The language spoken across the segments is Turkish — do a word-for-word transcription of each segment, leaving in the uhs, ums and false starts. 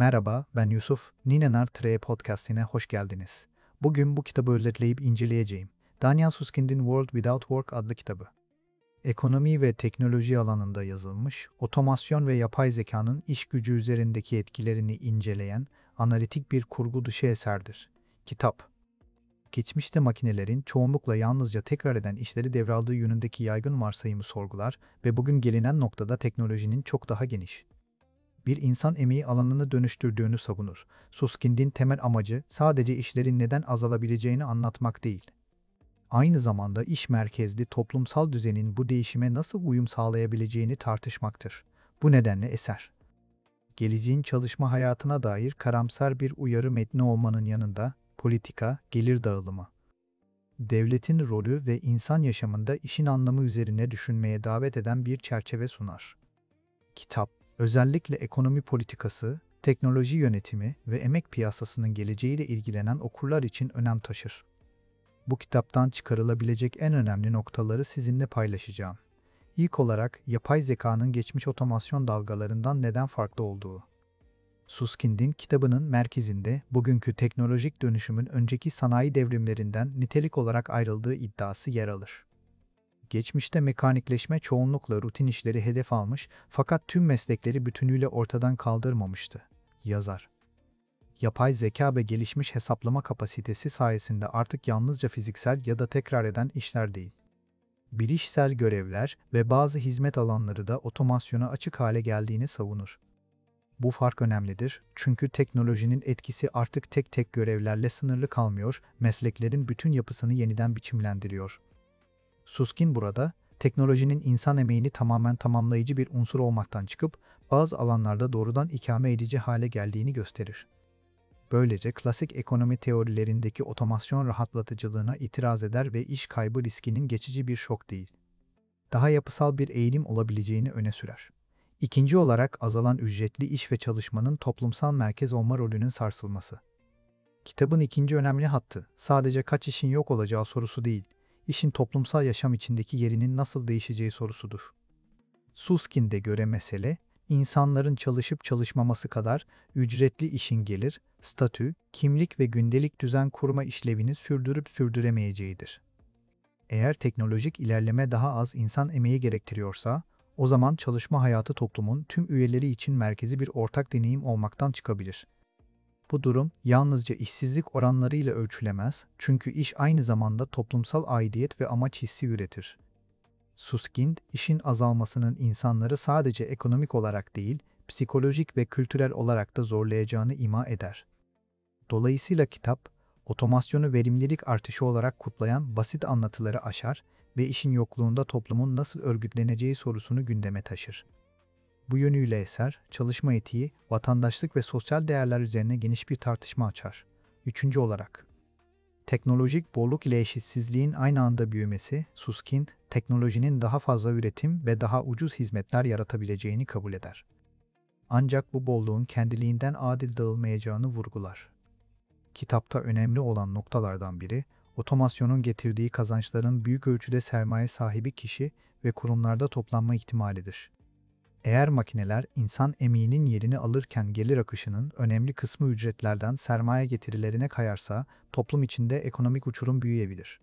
Merhaba, ben Yusuf. Ninenar Tre Podcast'ine hoş geldiniz. Bugün bu kitabı özetleyip inceleyeceğim. Daniel Suskind'in World Without Work adlı kitabı. Ekonomi ve teknoloji alanında yazılmış, otomasyon ve yapay zekanın iş gücü üzerindeki etkilerini inceleyen analitik bir kurgu dışı eserdir. Kitap, geçmişte makinelerin çoğunlukla yalnızca tekrar eden işleri devraldığı yönündeki yaygın varsayımı sorgular ve bugün gelinen noktada teknolojinin çok daha geniş bir insan emeği alanını dönüştürdüğünü savunur. Suskind'in temel amacı sadece işlerin neden azalabileceğini anlatmak değil. Aynı zamanda iş merkezli toplumsal düzenin bu değişime nasıl uyum sağlayabileceğini tartışmaktır. Bu nedenle eser, geleceğin çalışma hayatına dair karamsar bir uyarı metni olmanın yanında politika, gelir dağılımı, devletin rolü ve insan yaşamında işin anlamı üzerine düşünmeye davet eden bir çerçeve sunar. Kitap, özellikle ekonomi politikası, teknoloji yönetimi ve emek piyasasının geleceğiyle ilgilenen okurlar için önem taşır. Bu kitaptan çıkarılabilecek en önemli noktaları sizinle paylaşacağım. İlk olarak, yapay zekanın geçmiş otomasyon dalgalarından neden farklı olduğu. Suskind'in kitabının merkezinde bugünkü teknolojik dönüşümün önceki sanayi devrimlerinden nitelik olarak ayrıldığı iddiası yer alır. Geçmişte mekanikleşme çoğunlukla rutin işleri hedef almış fakat tüm meslekleri bütünüyle ortadan kaldırmamıştı. Yazar, yapay zeka ve gelişmiş hesaplama kapasitesi sayesinde artık yalnızca fiziksel ya da tekrar eden işler değil, bilişsel görevler ve bazı hizmet alanları da otomasyona açık hale geldiğini savunur. Bu fark önemlidir çünkü teknolojinin etkisi artık tek tek görevlerle sınırlı kalmıyor, mesleklerin bütün yapısını yeniden biçimlendiriyor. Susskind burada, teknolojinin insan emeğini tamamen tamamlayıcı bir unsur olmaktan çıkıp, bazı alanlarda doğrudan ikame edici hale geldiğini gösterir. Böylece klasik ekonomi teorilerindeki otomasyon rahatlatıcılığına itiraz eder ve iş kaybı riskinin geçici bir şok değil, daha yapısal bir eğilim olabileceğini öne sürer. İkinci olarak azalan ücretli iş ve çalışmanın toplumsal merkez olma rolünün sarsılması. Kitabın ikinci önemli hattı, sadece kaç işin yok olacağı sorusu değil, işin toplumsal yaşam içindeki yerinin nasıl değişeceği sorusudur. Suskind'e göre mesele, insanların çalışıp çalışmaması kadar ücretli işin gelir, statü, kimlik ve gündelik düzen kurma işlevini sürdürüp sürdüremeyeceğidir. Eğer teknolojik ilerleme daha az insan emeği gerektiriyorsa, o zaman çalışma hayatı toplumun tüm üyeleri için merkezi bir ortak deneyim olmaktan çıkabilir. Bu durum yalnızca işsizlik oranlarıyla ölçülemez çünkü iş aynı zamanda toplumsal aidiyet ve amaç hissi üretir. Suskind, işin azalmasının insanları sadece ekonomik olarak değil, psikolojik ve kültürel olarak da zorlayacağını ima eder. Dolayısıyla kitap, otomasyonu verimlilik artışı olarak kutlayan basit anlatıları aşar ve işin yokluğunda toplumun nasıl örgütleneceği sorusunu gündeme taşır. Bu yönüyle eser, çalışma etiği, vatandaşlık ve sosyal değerler üzerine geniş bir tartışma açar. Üçüncü olarak, teknolojik bolluk ile eşitsizliğin aynı anda büyümesi, Suskind, teknolojinin daha fazla üretim ve daha ucuz hizmetler yaratabileceğini kabul eder. Ancak bu bolluğun kendiliğinden adil dağılmayacağını vurgular. Kitapta önemli olan noktalardan biri, otomasyonun getirdiği kazançların büyük ölçüde sermaye sahibi kişi ve kurumlarda toplanma ihtimalidir. Eğer makineler insan emeğinin yerini alırken gelir akışının önemli kısmı ücretlerden sermaye getirilerine kayarsa toplum içinde ekonomik uçurum büyüyebilir.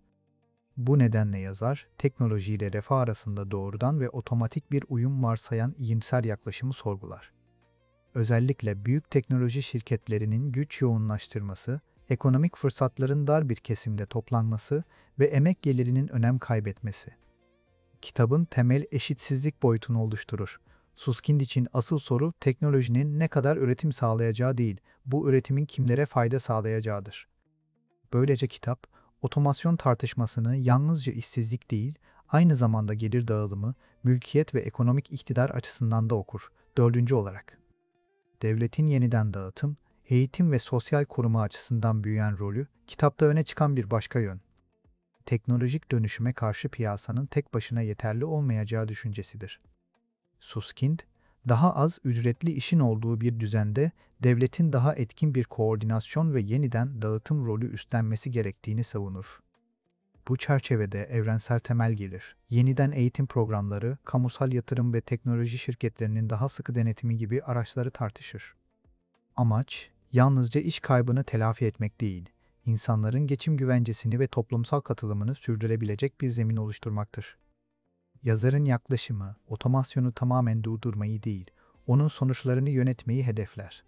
Bu nedenle yazar, teknolojiyle refah arasında doğrudan ve otomatik bir uyum varsayan iyimser yaklaşımı sorgular. Özellikle büyük teknoloji şirketlerinin güç yoğunlaştırması, ekonomik fırsatların dar bir kesimde toplanması ve emek gelirinin önem kaybetmesi. Kitabın temel eşitsizlik boyutunu oluşturur. Suskind için asıl soru teknolojinin ne kadar üretim sağlayacağı değil, bu üretimin kimlere fayda sağlayacağıdır. Böylece kitap, otomasyon tartışmasını yalnızca işsizlik değil, aynı zamanda gelir dağılımı, mülkiyet ve ekonomik iktidar açısından da okur. Dördüncü olarak, devletin yeniden dağıtım, eğitim ve sosyal koruma açısından büyüyen rolü, kitapta öne çıkan bir başka yön. Teknolojik dönüşüme karşı piyasanın tek başına yeterli olmayacağı düşüncesidir. Suskind, daha az ücretli işin olduğu bir düzende devletin daha etkin bir koordinasyon ve yeniden dağıtım rolü üstlenmesi gerektiğini savunur. Bu çerçevede evrensel temel gelir, yeniden eğitim programları, kamusal yatırım ve teknoloji şirketlerinin daha sıkı denetimi gibi araçları tartışır. Amaç, yalnızca iş kaybını telafi etmek değil, insanların geçim güvencesini ve toplumsal katılımını sürdürebilecek bir zemin oluşturmaktır. Yazarın yaklaşımı, otomasyonu tamamen durdurmayı değil, onun sonuçlarını yönetmeyi hedefler.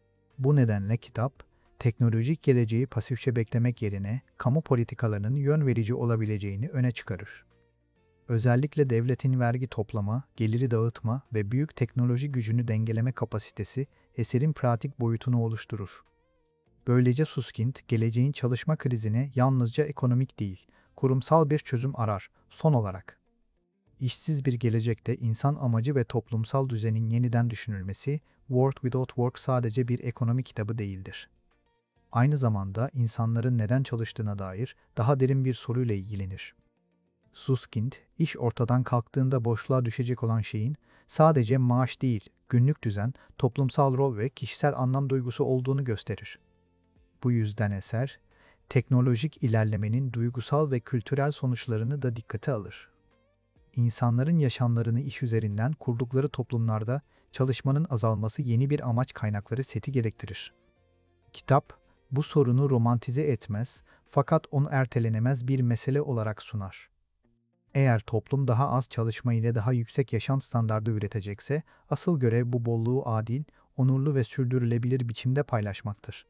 Bu nedenle kitap, teknolojik geleceği pasifçe beklemek yerine kamu politikalarının yön verici olabileceğini öne çıkarır. Özellikle devletin vergi toplama, geliri dağıtma ve büyük teknoloji gücünü dengeleme kapasitesi eserin pratik boyutunu oluşturur. Böylece Susskind, geleceğin çalışma krizine yalnızca ekonomik değil, kurumsal bir çözüm arar. Son olarak, işsiz bir gelecekte insan amacı ve toplumsal düzenin yeniden düşünülmesi, World Without Work sadece bir ekonomi kitabı değildir. Aynı zamanda insanların neden çalıştığına dair daha derin bir soruyla ilgilenir. Susskind, iş ortadan kalktığında boşluğa düşecek olan şeyin sadece maaş değil, günlük düzen, toplumsal rol ve kişisel anlam duygusu olduğunu gösterir. Bu yüzden eser, teknolojik ilerlemenin duygusal ve kültürel sonuçlarını da dikkate alır. İnsanların yaşamlarını iş üzerinden kurdukları toplumlarda çalışmanın azalması yeni bir amaç kaynakları seti gerektirir. Kitap, bu sorunu romantize etmez fakat onu ertelenemez bir mesele olarak sunar. Eğer toplum daha az çalışma ile daha yüksek yaşam standardı üretecekse, asıl görev bu bolluğu adil, onurlu ve sürdürülebilir biçimde paylaşmaktır.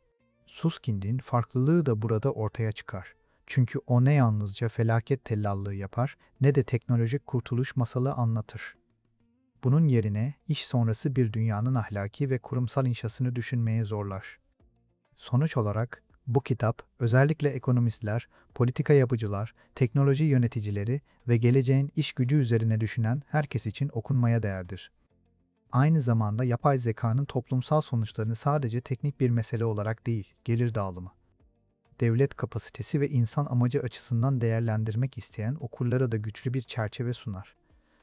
Suskind'in farklılığı da burada ortaya çıkar. Çünkü o ne yalnızca felaket tellallığı yapar, ne de teknolojik kurtuluş masalı anlatır. Bunun yerine iş sonrası bir dünyanın ahlaki ve kurumsal inşasını düşünmeye zorlar. Sonuç olarak, bu kitap, özellikle ekonomistler, politika yapıcılar, teknoloji yöneticileri ve geleceğin iş gücü üzerine düşünen herkes için okunmaya değerdir. Aynı zamanda yapay zekanın toplumsal sonuçlarını sadece teknik bir mesele olarak değil, gelir dağılımı, devlet kapasitesi ve insan amacı açısından değerlendirmek isteyen okurlara da güçlü bir çerçeve sunar.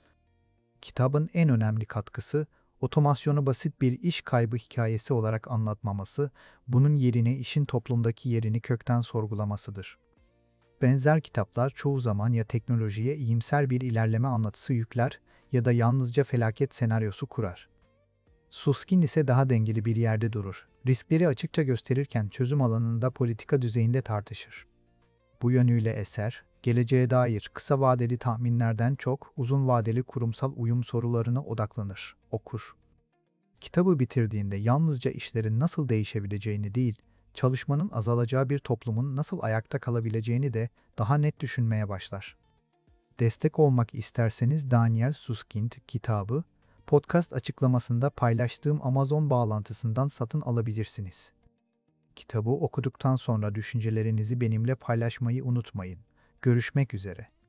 Kitabın en önemli katkısı, otomasyonu basit bir iş kaybı hikayesi olarak anlatmaması, bunun yerine işin toplumdaki yerini kökten sorgulamasıdır. Benzer kitaplar çoğu zaman ya teknolojiye iyimser bir ilerleme anlatısı yükler ya da yalnızca felaket senaryosu kurar. Susskind ise daha dengeli bir yerde durur. Riskleri açıkça gösterirken çözüm alanında politika düzeyinde tartışır. Bu yönüyle eser, geleceğe dair kısa vadeli tahminlerden çok uzun vadeli kurumsal uyum sorularına odaklanır, okur. Kitabı bitirdiğinde yalnızca işlerin nasıl değişebileceğini değil, çalışmanın azalacağı bir toplumun nasıl ayakta kalabileceğini de daha net düşünmeye başlar. Destek olmak isterseniz Daniel Susskind kitabı, podcast açıklamasında paylaştığım Amazon bağlantısından satın alabilirsiniz. Kitabı okuduktan sonra düşüncelerinizi benimle paylaşmayı unutmayın. Görüşmek üzere.